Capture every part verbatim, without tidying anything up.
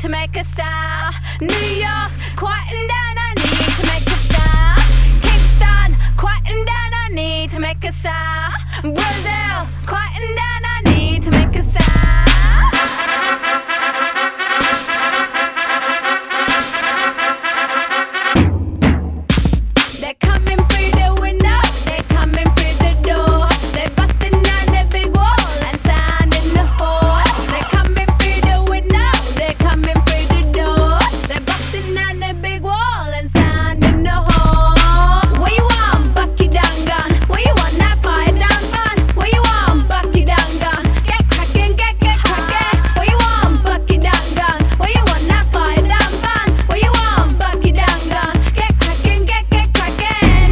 to make a sound. New York, quieten down, I need to make a sound. Kingston, quieten down, I need to make a sound. Brazil, quieten down, I need to make a sound. They're coming through the window, they're coming through the door. They're busting down the big wall and sound in the hall. They're coming through the window, they're coming through the door. They're busting down the big wall and sound in the hall. What you want, Bucky Dangan? What you want, that fire down fun? What you want, Bucky Dangan? Get cracking, get, get cracking. What you want, Bucky Dangan? What you want, that fire down fun? What you want, Bucky Dangan? Get cracking, get, get cracking.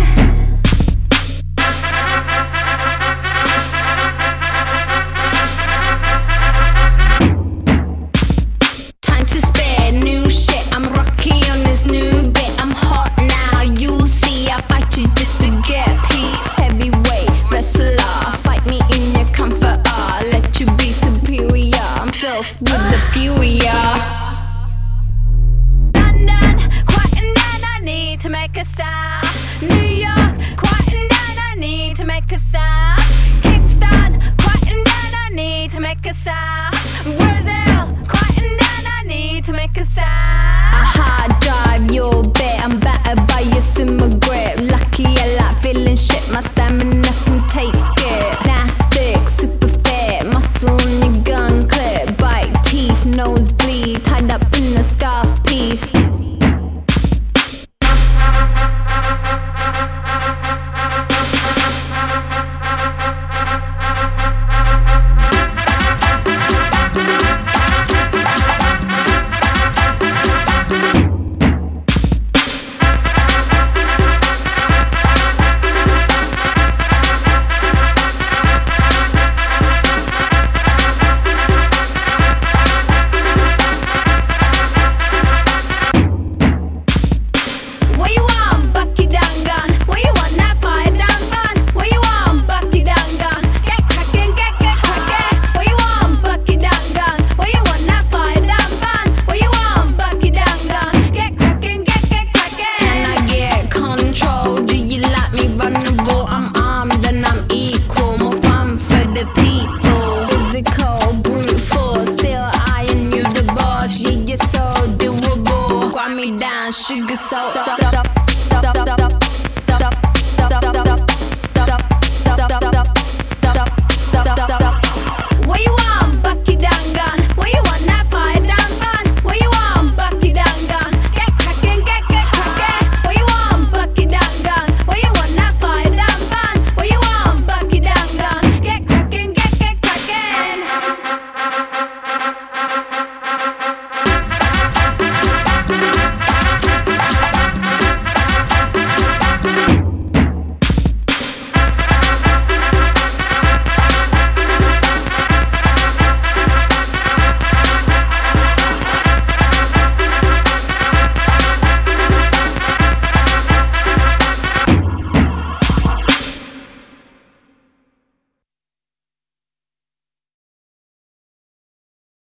Time to spare, new shit. I'm rocky on this new bit. I'm hot now, you see. I fight you just to get peace. Heavyweight wrestler, fight me in your comfort. Ah, let you be superior. I'm filth with the fury. London, quieten down, I need to make a sound. New York, quieten down, I need to make a sound. Kingston, quieten down, I need to make a sound. Brazil, quieten down, I need to make a sound. I hard drive your bit, I'm battered by your simmer grip. Lucky I like feeling shit, my stamina can take it. Plastic, super fit, muscle on your gun clip. Bite teeth, nose bleed, tied up in a scarf piece. What you want, Bucky Dangan? What you want, that fire down fun? What you want, Bucky Dangan? Get cracking, get, get cracking. What you want, Bucky Dangan? What you want, that fire down fun? What you want, Bucky Dangan? Get cracking, get, get cracking. Can I get control? Do you like me vulnerable? I'm armed and I'm equal. More fun for the people. Physical, brute force. Still eyeing you the boss. Yeah, you're so doable. Grind me down, sugar salt.